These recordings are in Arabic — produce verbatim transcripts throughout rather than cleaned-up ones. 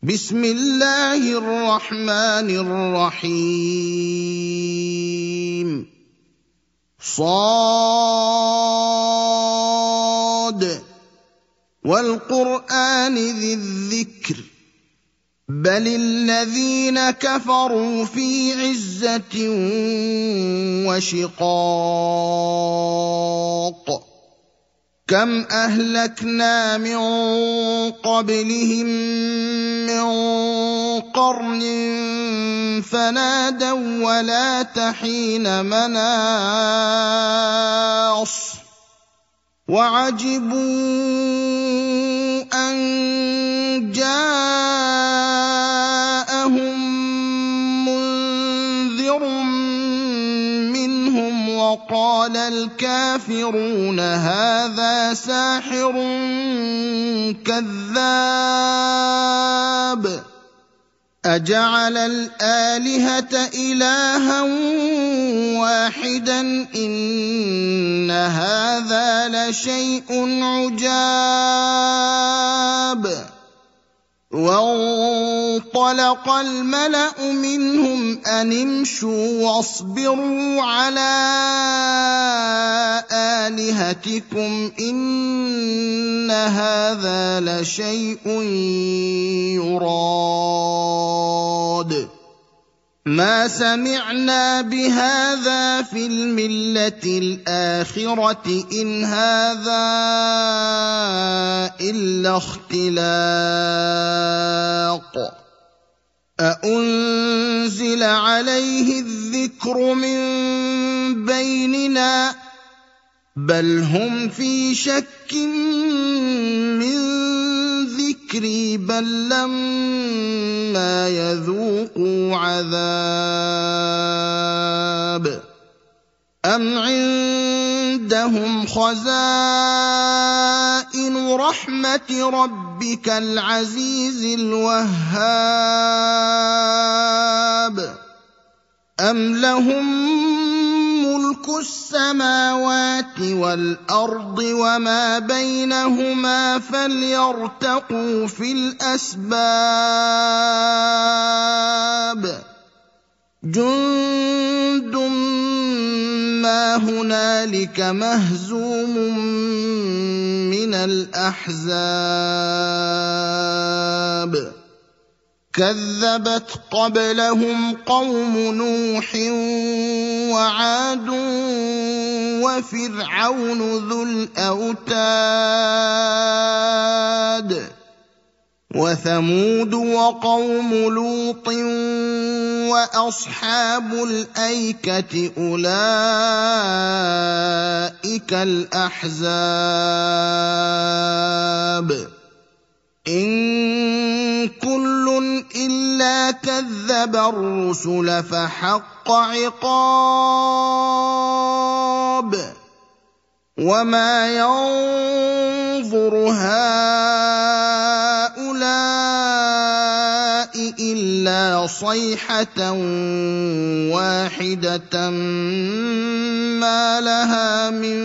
بسم الله الرحمن الرحيم صاد والقرآن ذي الذكر بل الذين كفروا في عزة وشقاق كم أهلكنا من قبلهم من قرن فنادوا ولا تحين مناص وعجبوا أن جاءهم منذر منهم وقال الكافرون هذا ساحر كذاب أجعل الآلهة إلها واحدا إن هذا لشيء عجاب وانطلق الملأ منهم أن امشوا واصبروا على آلهتكم إن هذا لشيء يراد ما سمعنا بهذا في الملة الآخرة إن هذا إلا اختلاق أأنزل عليه الذكر من بيننا بل هم في شك من ذكري بل لما يذوقوا عذاب أم عندهم خزائن رحمة ربك العزيز الوهاب أم لهم ملك السماوات والأرض وما بينهما فليرتقوا في الأسباب جند ما هنالك مهزوم من الأحزاب كذبت قبلهم قوم نوح وعاد وفرعون ذو الأوتاد وثمود وقوم لوط وأصحاب الأيكة أولئك الأحزاب إن كل إلا كذب الرسل فحق عقاب وما ينظر هؤلاء إلا صيحة واحدة ما لها من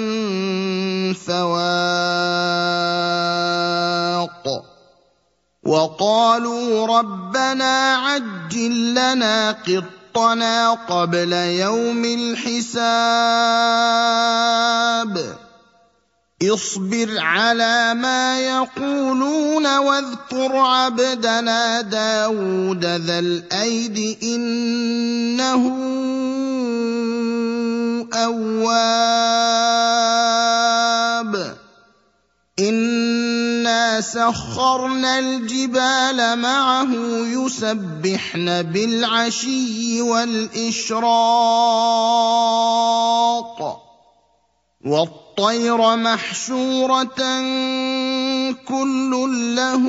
فواق وقالوا ربنا عجل لنا قطنا قبل يوم الحساب اصبر على ما يقولون واذكر عبدنا داود ذا الأيد إنه أواب إنا سخرنا الجبال معه يسبحن بالعشي والإشراق والطير محشورة كل له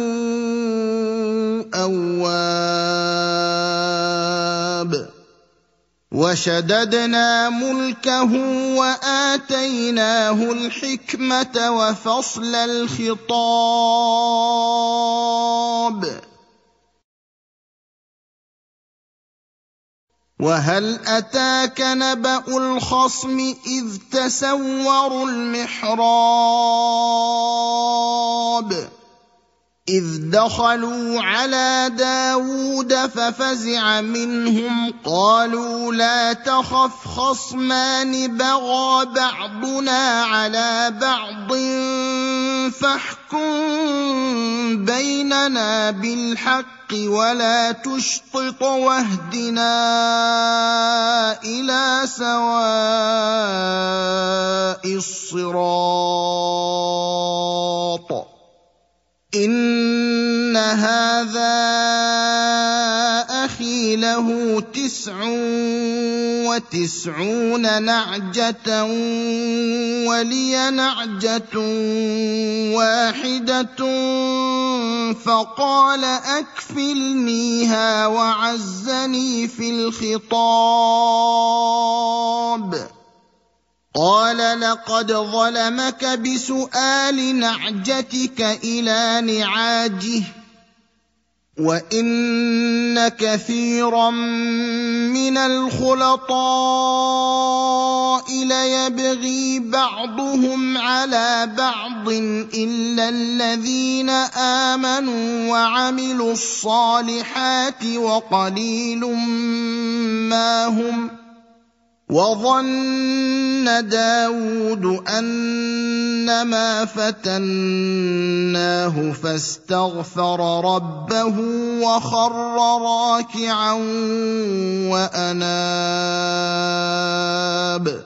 أواب وشددنا ملكه وآتيناه الحكمة وفصل الخطاب وهل أتاك نبأ الخصم إذ تسوروا المحراب إذ دخلوا على داود ففزع منهم قالوا لا تخف خصمان بغى بعضنا على بعض فاحكم بيننا بالحق ولا تشطط واهدنا إلى سواء الصراط إن هذا أخي له تسع وتسعون نعجة ولي نعجة واحدة فقال أكفلنيها وعزني في الخطاب قال لقد ظلمك بسؤال نعجتك إلى نعاجه وإن كثيرا من الخلطاء ليبغي بعضهم على بعض إلا الذين آمنوا وعملوا الصالحات وقليل ما هم وظن داود أنما فتناه فاستغفر ربه وخر راكعا وأناب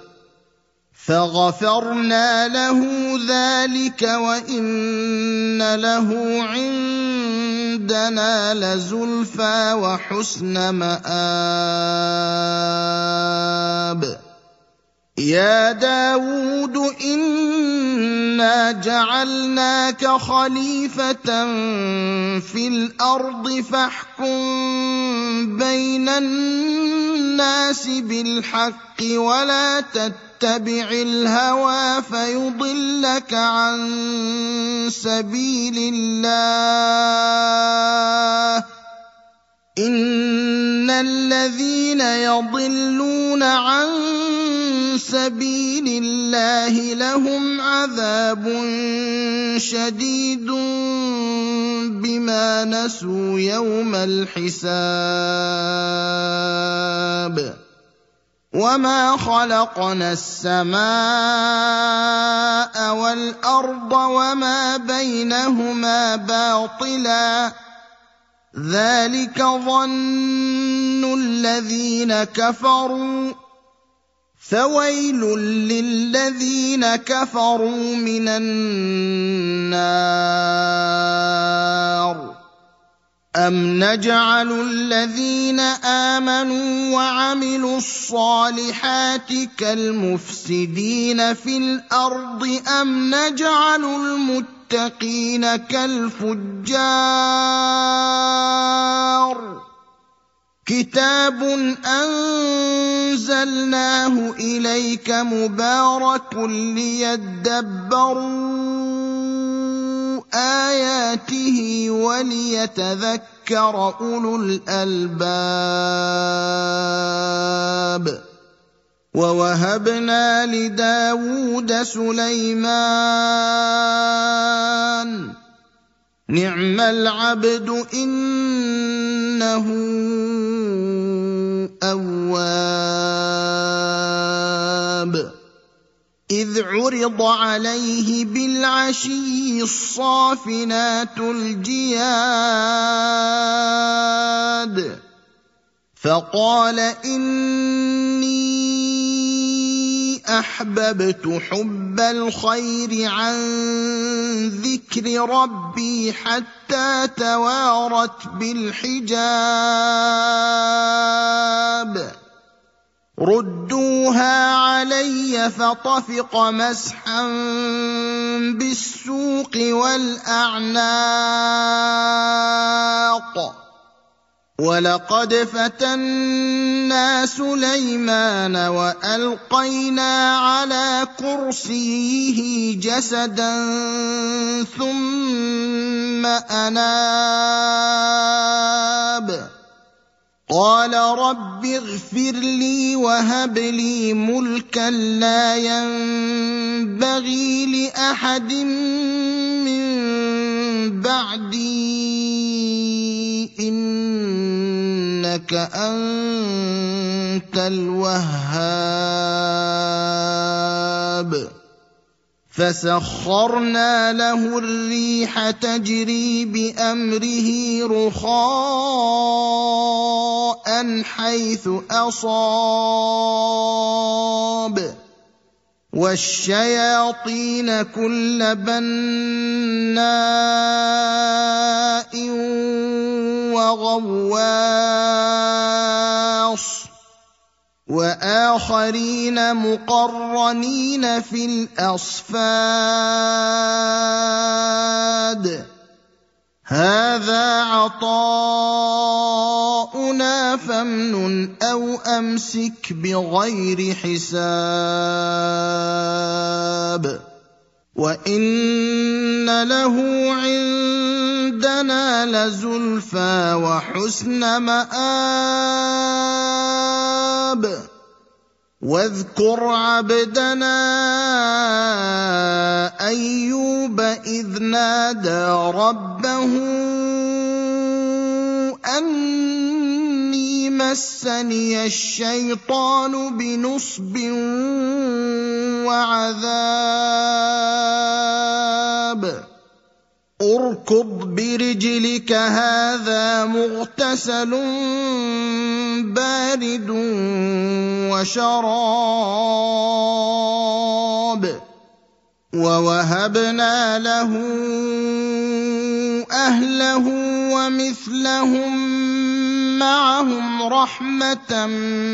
فغفرنا له ذلك وإن له عندنا لزلفى وحسن مآب يا داود إنا جعلناك خليفة في الأرض فاحكم بين الناس بالحق ولا تتبع الهوى فيضلك عن سبيل الله إن الذين يضلون عن سبيل الله لهم عذاب شديد بما نسوا يوم الحساب وما خلقنا السماء والأرض وما بينهما باطلا ذلك ظن الذين كفروا فويل للذين كفروا من النار أم نجعل الذين آمنوا وعملوا الصالحات كالمفسدين في الأرض أم نجعل المتقين كالفجار كتاب أنزلناه إليك مبارك ليدبروا آياته وليتذكر أولو الألباب ووهبنا لداود سليمان نعم العبد إنه أواب إذ عرض عليه بالعشي الصافنات الجياد فقال إني أحببت حب الخير عن ذكر ربي حتى توارت بالحجاب ردوها علي فطفق مسحا بالسوق والأعناق ولقد فتنا سليمان وألقينا على كرسيه جسدا ثم أناب قال رب اغفر لي وهب لي ملكا لا ينبغي لأحد من بَعْدِي إِنَّكَ أَنتَ الْوَهَّابُ فَسَخَّرْنَا لَهُ الرِّيحَ تَجْرِي بِأَمْرِهِ رُخَاءً حَيْثُ أَصَابَ وَالشَّيَاطِينَ كُلَّ بَنَّاءٍ وَغَوَّاصٍ وَآخَرِينَ مُقَرَّنِينَ فِي الْأَصْفَادِ هَذَا عَطَاؤُنَا فَامْنُنْ أَوْ أَمْسِكْ بِغَيْرِ حِسَابٍ وَإِنَّ لَهُ عِندَنَا لَزُلْفَىٰ وَحُسْنَ مَآبٍ وَاذْكُرْ عَبْدَنَا أَيُّوبَ إِذْ نَادَىٰ رَبَّهُ أَنِّي مَسَّنِيَ الشَّيْطَانُ بِنُصْبٍ وَعَذَابٍ ارْكُضْ بِرِجْلِكَ هَٰذَا مُغْتَسَلٌ بَارِدٌ وَشَرَابٌ وَوَهَبْنَا لَهُ أَهْلَهُ وَمِثْلَهُم مَّعَهُمْ رَحْمَةً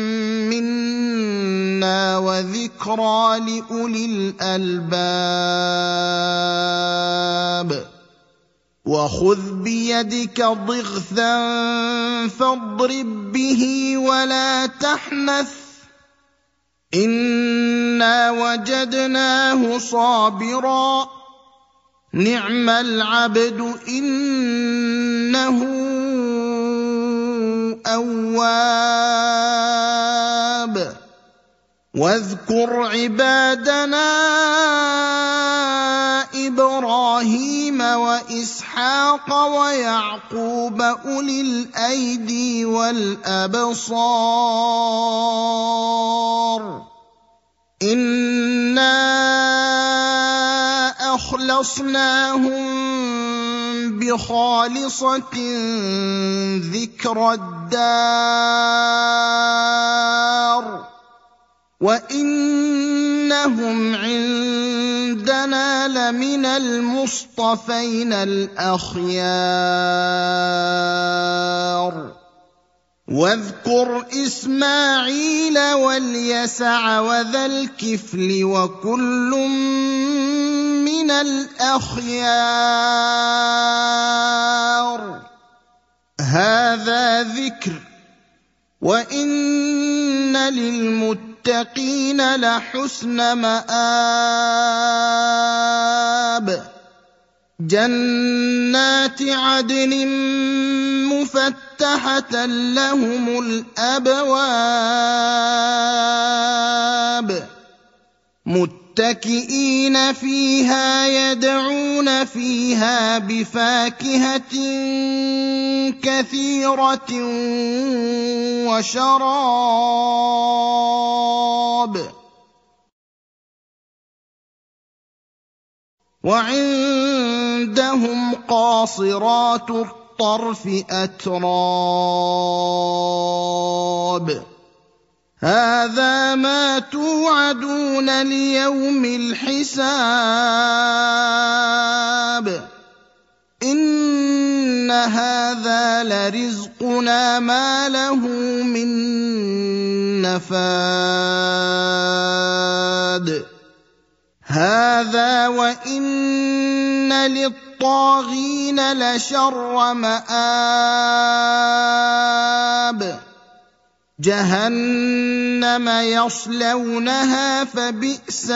مِّنَّا وَذِكْرَىٰ لِأُولِي الْأَلْبَابِ وَخُذْ بِيَدِكَ ضِغْثًا فَاضْرِب بِّهِ وَلَا تَحْنَثْ إِنَّا وَجَدْنَاهُ صَابِرًا نِعْمَ الْعَبْدُ إِنَّهُ أَوَّابٌ وَاذْكُرْ عِبَادَنَا إِبْرَاهِيمَ وَإِسْحَاقَ وَيَعْقُوبَ أُولِي الْأَيْدِي وَالْأَبْصَارِ إِنَّا أَخْلَصْنَاهُم بِخَالِصَةٍ ذِكْرَى الدَّارِ وَإِنَّهُمْ عِندَنَا لَمِنَ الْمُصْطَفَيْنَ الْأَخْيَارِ وَاذْكُرْ إِسْمَاعِيلَ وَالْيَسَعَ وَذَا الْكِفْلِ وَكُلٌّ مِّنَ الْأَخْيَارِ هَٰذَا ذِكْرٌ وَإِنَّ لِلْمُتَّقِينَ لَحُسْنَ مَآبٍ جَنَّاتِ عَدْنٍ مُّفَتَّحَةً لَّهُمُ الْأَبْوَابُ مُتَّكِئِينَ فِيهَا يَدْعُونَ فِيهَا بِفَاكِهَةٍ كَثِيرَةٍ وَشَرَابٍ وَعِندَهُمْ قَاصِرَاتُ الطَّرْفِ أَتْرَابٌ هَٰذَا مَا تُوعَدُونَ لِيَوْمِ الْحِسَابِ إِنَّ هَٰذَا لَرِزْقُنَا مَا لَهُ مِن نَّفَادٍ هَٰذَا وَإِنَّ لِلطَّاغِينَ لَشَرَّ مَآبٍ جَهَنَّمَ يَصْلَوْنَهَا فَبِئْسَ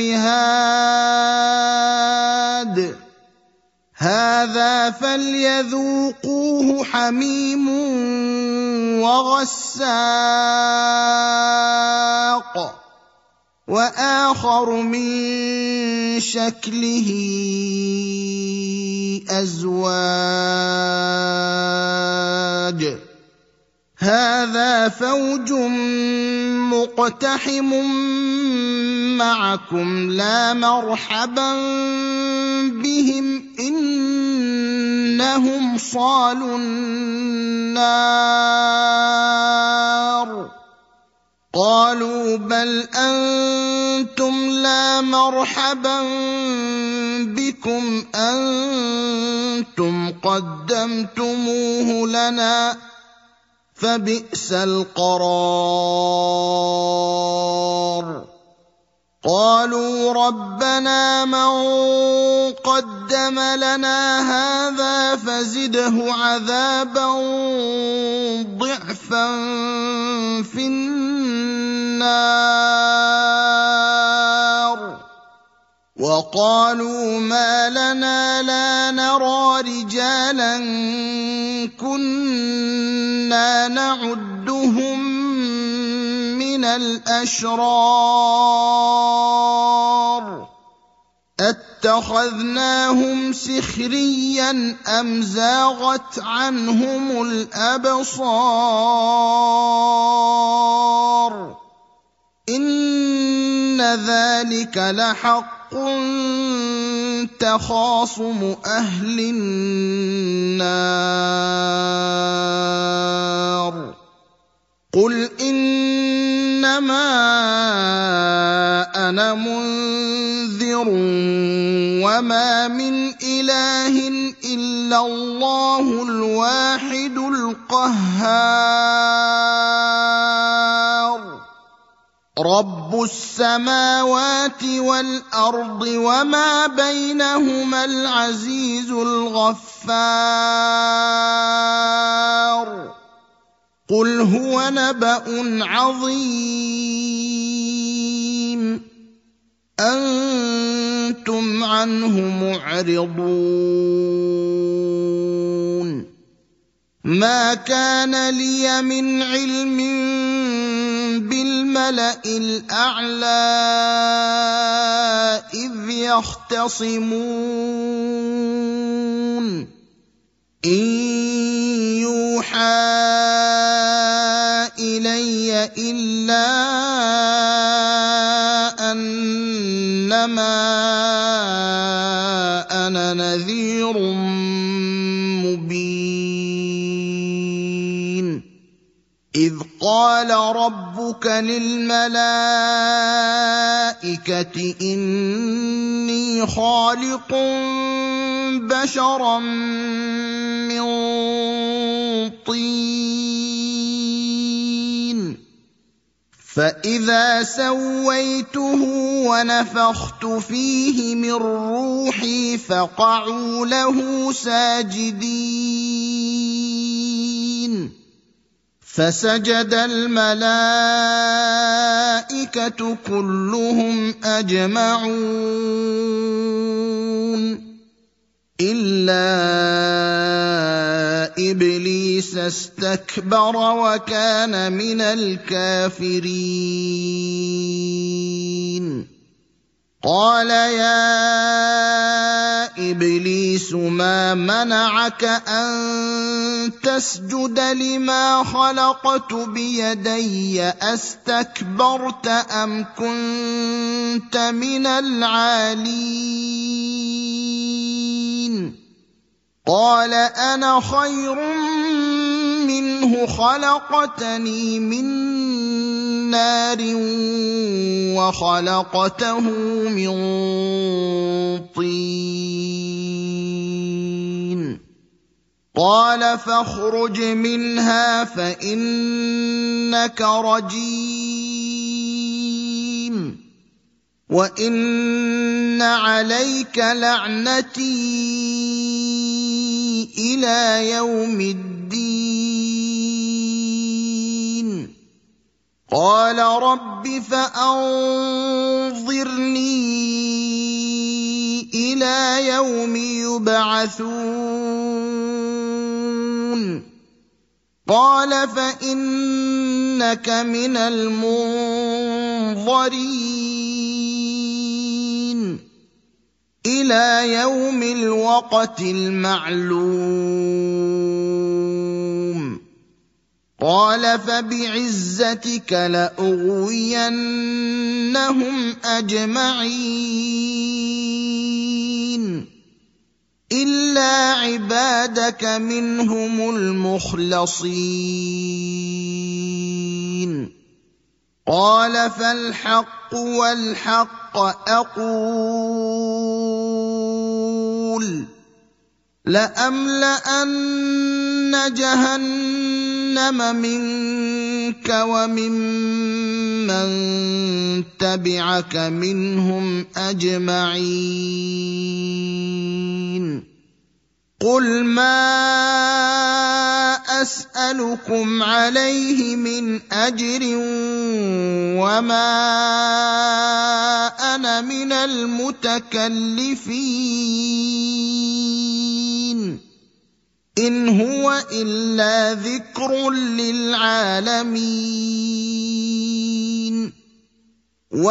الْمِهَادُ هَٰذَا فَلْيَذُوقُوهُ حَمِيمٌ وَغَسَّاقٌ وآخر من شكله أزواج هذا فوج مقتحم معكم لا مرحبا بهم إنهم صالوا النار قالوا بل أنتم لا مرحبا بكم أنتم قدمتموه لنا فبئس القرار قالوا ربنا من قدم لنا هذا فزده عذابا ضعفا في النار وقالوا ما لنا لا نرى رجالا كنا نعدهم من الأشرار أتخذناهم سخريا أم زاغت عنهم الأبصار إن ذلك لحق تخاصم أهل النار قل إنما أنا منذر وما من إله إلا الله الواحد القهار رب السماوات والأرض وما بينهما العزيز الغفار قل هو نبأ عظيم أنتم عنه معرضون ما كان لي من علم بالملأ الأعلى إذ يختصمون إن يوحى إلي إلا أنما أنا نذير مبين إذ قال ربك للملائكة إني خالق بشرا من طين فإذا سويته ونفخت فيه من روحي فقعوا له ساجدين فسجد الملائكة كلهم أجمعون إلا إبليس استكبر وكان من الكافرين قال يا إبليس ما منعك أن تسجد لما خلقت بيدي أستكبرت أم كنت من العالين قال أنا خير منه خلقتني من نار وخلقته من طين قال فاخرج منها فإنك رجيم وإن عليك لعنتي إلى يوم الدين قال رب فأنظرني إلى يوم يبعثون قال فإنك من المنظرين إلى يوم الوقت المعلوم قال فبعزتك لأغوينهم أجمعين إلا عبادك منهم المخلصين قال فالحق والحق أقول لأملأن جهنم منك وممن تبعك منهم أجمعين قل ما أسألكم عليه من أجر وما أنا من المتكلفين إن هو إلا ذكر للعالمين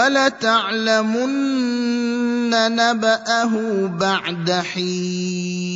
ولتعلمن نبأه بعد حين